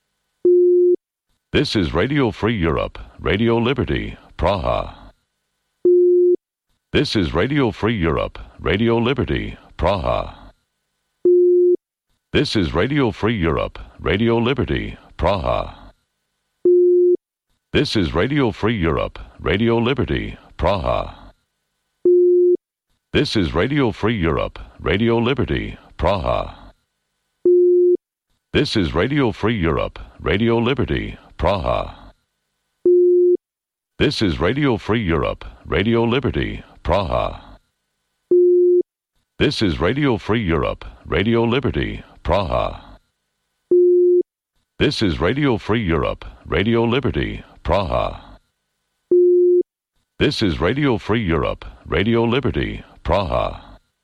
This is Radio Free Europe, Radio Liberty, Praha. This is Radio Free Europe, Radio Liberty, Praha. This is Radio Free Europe, Radio Liberty, Praha. This is Radio Free Europe, Radio Liberty, Praha. This is Radio Free Europe, Radio Liberty, Praha. This is Radio Free Europe, Radio Liberty, Praha. This is Radio Free Europe, Radio Liberty, Praha. This is Radio Free Europe, Radio Liberty, Praha. This is Radio Free Europe, Radio Liberty, Praha. This is Radio Free Europe, Radio Liberty, Praha.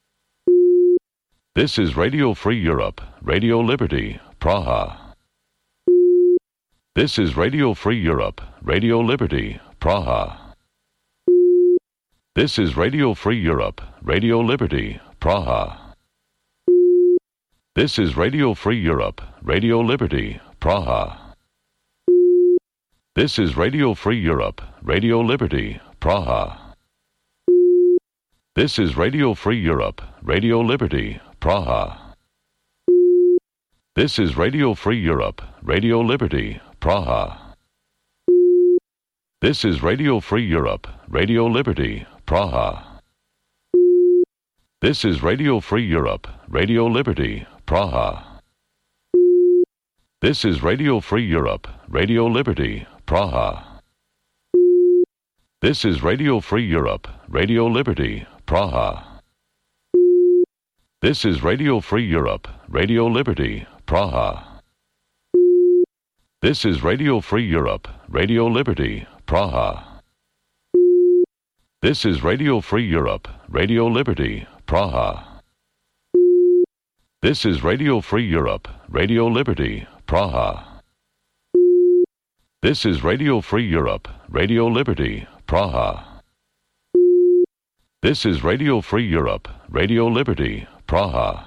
This is Radio Free Europe, Radio Liberty, Praha. This is Radio Free Europe, Radio Liberty, Praha. This is Radio Free Europe, Radio Liberty, Praha. This is Radio Free Europe, Radio Liberty, Praha. This is Radio Free Europe, Radio Liberty, Praha. This is Radio Free Europe, Radio Liberty, Praha. This is Radio Free Europe, Radio Liberty, Praha. This is Radio Free Europe, Radio Liberty, Praha. This is Radio Free Europe, Radio Liberty, Praha. This is Radio Free Europe, Radio Liberty, Praha. This is Radio Free Europe, Radio Liberty, Praha. This is Radio Free Europe, Radio Liberty, Praha. This is Radio Free Europe, Radio Liberty, Praha. This is Radio Free Europe, Radio Liberty, Praha. This is Radio Free Europe, Radio Liberty, Praha. This is Radio Free Europe, Radio Liberty, Praha. This is Radio Free Europe, Radio Liberty, Praha.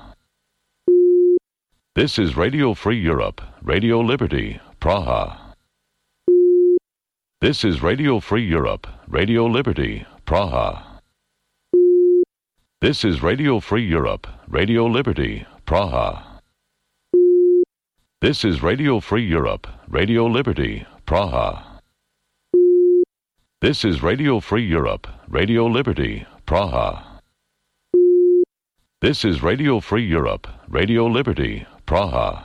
This is Radio Free Europe, Radio Liberty, Praha. This is Radio Free Europe, Radio Liberty, Praha. This is Radio Free Europe, Radio Liberty, Praha. This is Radio Free Europe, Radio Liberty, Praha. This is Radio Free Europe, Radio Liberty, Praha. This is Radio Free Europe, Radio Liberty, Praha.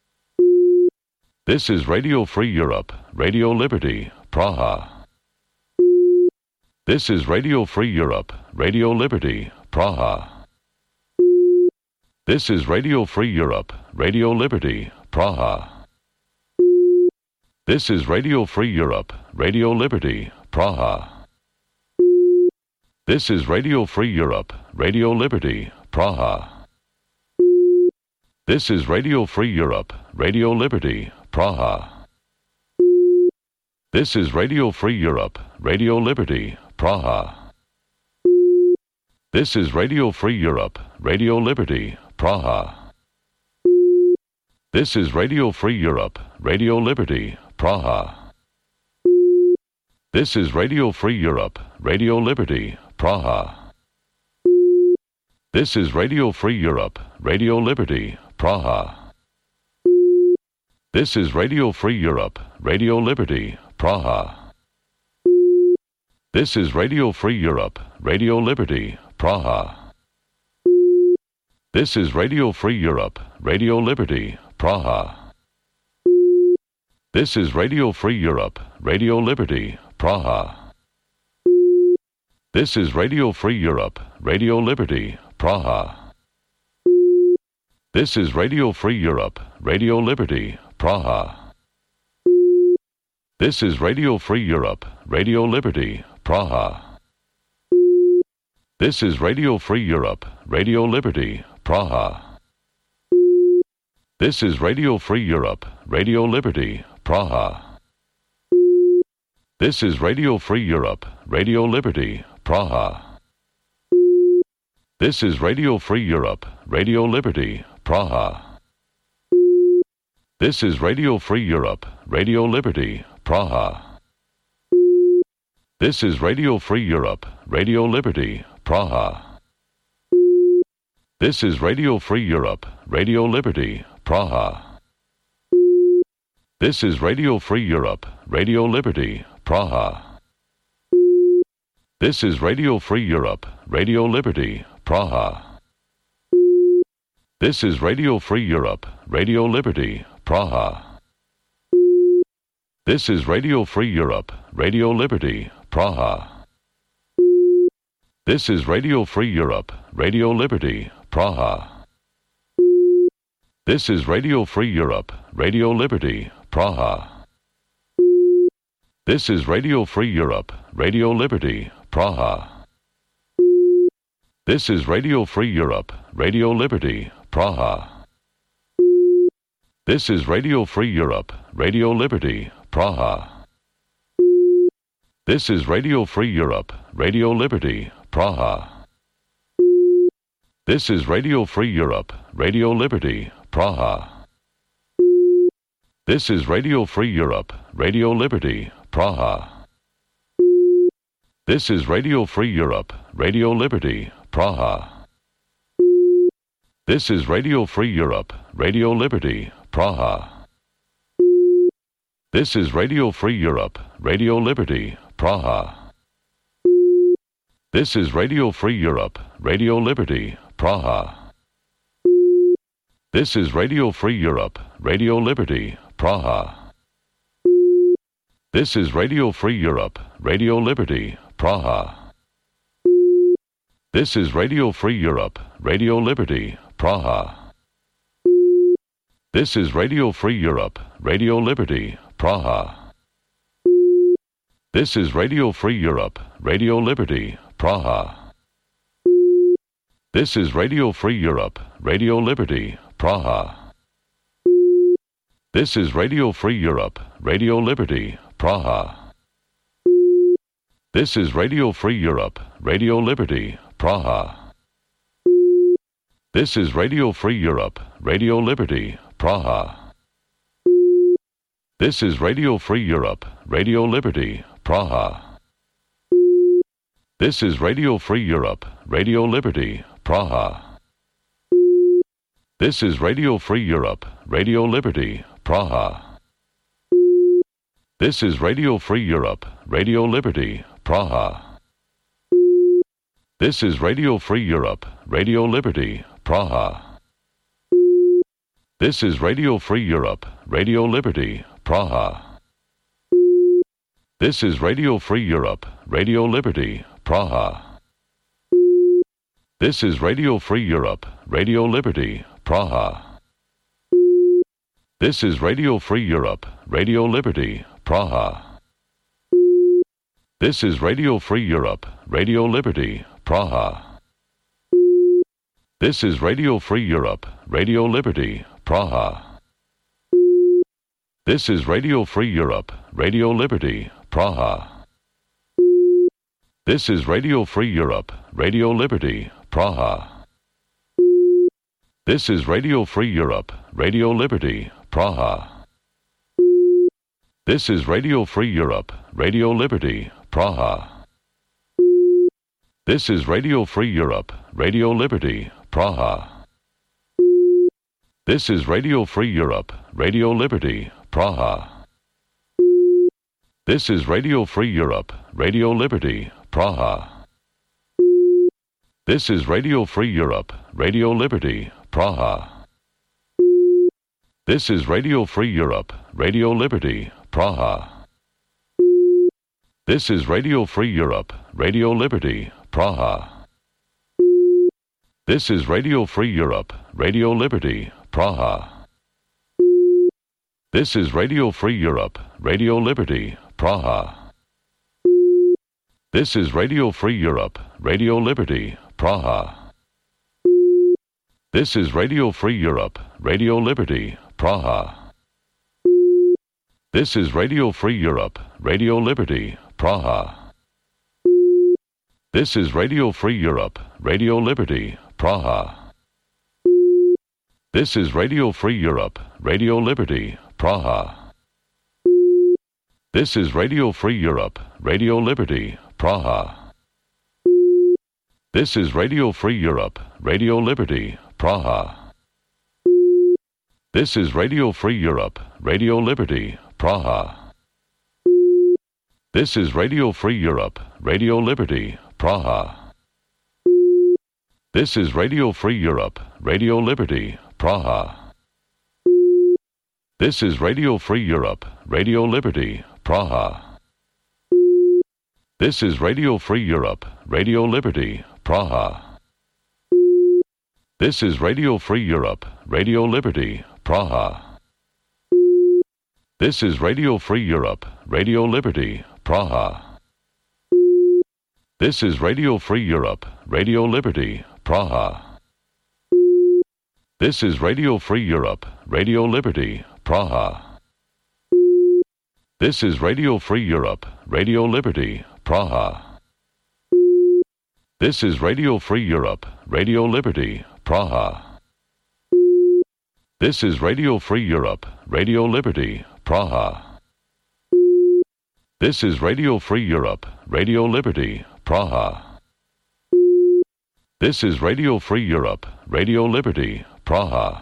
This is Radio Free Europe, Radio Liberty, Praha. This is Radio Free Europe, Radio Liberty, Praha. This is Radio Free Europe, Radio Liberty, Praha. This is Radio Free Europe, Radio Liberty, Praha. This is Radio Free Europe, Radio Liberty, Praha. This is Radio Free Europe, Radio Liberty, Praha. This is Radio Free Europe, Radio Liberty, Praha. This is Radio Free Europe, Radio Liberty, Praha. This is Radio Free Europe, Radio Liberty, Praha. This is Radio Free Europe, Radio Liberty, Praha. This is Radio Free Europe, Radio Liberty, Praha. This is Radio Free Europe, Radio Liberty, Praha. This is Radio Free Europe, Radio Liberty, Praha. This is Radio Free Europe, Radio Liberty, Praha. This is Radio Free Europe, Radio Liberty, Praha. This is Radio Free Europe, Radio Liberty, Praha. This is Radio Free Europe, Radio Liberty, Praha. This is Radio Free Europe, Radio Liberty, Praha. This is Radio Free Europe, Radio Liberty, Praha. This is Radio Free Europe, Radio Liberty, Praha. This is Radio Free Europe, Radio Liberty, Praha. This is Radio Free Europe, Radio Liberty, Praha. This is Radio Free Europe, Radio Liberty, Praha. This is Radio Free Europe, Radio Liberty, Praha. This is Radio Free Europe, Radio Liberty, Praha. This is Radio Free Europe, Radio Liberty, Praha. This is Radio Free Europe, Radio Liberty, Praha. This is Radio Free Europe, Radio Liberty, Praha. This is Radio Free Europe, Radio Liberty, Praha. This is Radio Free Europe, Radio Liberty, Praha. This is Radio Free Europe, Radio Liberty, Praha. This is Radio Free Europe, Radio Liberty, Praha. This is Radio Free Europe, Radio Liberty, Praha. This is Radio Free Europe, Radio Liberty, Praha. This is Radio Free Europe, Radio Liberty, Praha. This is Radio Free Europe, Radio Liberty, Praha. This is Radio Free Europe, Radio Liberty, Praha. This is Radio Free Europe, Radio Liberty, Praha. This is Radio Free Europe, Radio Liberty, Praha. This is Radio Free Europe, Radio Liberty, Praha. This is Radio Free Europe, Radio Liberty, Praha. This is Radio Free Europe, Radio Liberty, Praha. This is Radio Free Europe, Radio Liberty, Praha. This is Radio Free Europe, Radio Liberty, Praha. This is Radio Free Europe, Radio Liberty, Praha. This is Radio Free Europe, Radio Liberty, Praha. This is Radio Free Europe, Radio Liberty, Praha. This is Radio Free Europe, Radio Liberty, Praha. This is Radio Free Europe, Radio Liberty, Praha. This is Radio Free Europe, Radio Liberty, Praha. This is Radio Free Europe, Radio Liberty, Praha. This is Radio Free Europe, Radio Liberty, Praha. This is Radio Free Europe, Radio Liberty, Praha. This is Radio Free Europe, Radio Liberty, Praha. This is Radio Free Europe, Radio Liberty, Praha. This is Radio Free Europe, Radio Liberty, Praha. This is Radio Free Europe, Radio Liberty, Praha. This is Radio Free Europe, Radio Liberty, Praha. This is Radio Free Europe, Radio Liberty, Praha. This is Radio Free Europe, Radio Liberty, Praha. This is Radio Free Europe, Radio Liberty, Praha. This is Radio Free Europe, Radio Liberty, Praha. This is Radio Free Europe, Radio Liberty, Praha. This is Radio Free Europe, Radio Liberty, Praha. This is Radio Free Europe, Radio Liberty, Praha. This is Radio Free Europe, Radio Liberty, Praha. This is Radio Free Europe, Radio Liberty, Praha. This is Radio Free Europe, Radio Liberty, Praha. This is Radio Free Europe, Radio Liberty, Praha. This is Radio Free Europe, Radio Liberty, Praha. This is Radio Free Europe, Radio Liberty, Praha. This is Radio Free Europe, Radio Liberty, Praha. This is Radio Free Europe, Radio Liberty, Praha. This is Radio Free Europe, Radio Liberty, Praha. This is Radio Free Europe, Radio Liberty, Praha. This is Radio Free Europe, Radio Liberty, Praha. This is Radio Free Europe, Radio Liberty, Praha. This is Radio Free Europe, Radio Liberty, Praha. This is Radio Free Europe, Radio Liberty, Praha. This is Radio Free Europe, Radio Liberty, Praha. This is Radio Free Europe, Radio Liberty, Praha. This is Radio Free Europe, Radio Liberty, Praha. This is Radio Free Europe, Radio Liberty, Praha. This is Radio Free Europe, Radio Liberty, Praha. This is Radio Free Europe, Radio Liberty, Praha. This is Radio Free Europe, Radio Liberty, Praha. This is Radio Free Europe, Radio Liberty, Praha. This is Radio Free Europe, Radio Liberty, Praha. This is Radio Free Europe, Radio Liberty, Praha. This is Radio Free Europe, Radio Liberty, Praha. This is Radio Free Europe, Radio Liberty, Praha. This is Radio Free Europe, Radio Liberty, Praha. This is Radio Free Europe, Radio Liberty, Praha. This is Radio Free Europe, Radio Liberty, Praha.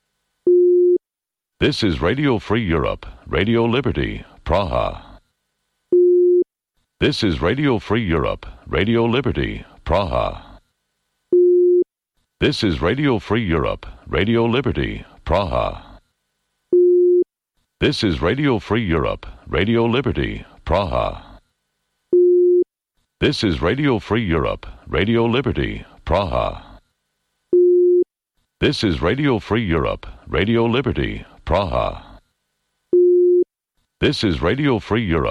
This is Radio Free Europe, Radio Liberty, Praha. This is Radio Free Europe, Radio Liberty, Praha. This is Radio Free Europe, Radio Liberty, Praha. This is Radio Free Europe, Radio Liberty, Praha. This is Radio Free Europe, Radio Liberty, Praha. This is Radio Free Europe, Radio Liberty, Praha. This is Radio Free Europe.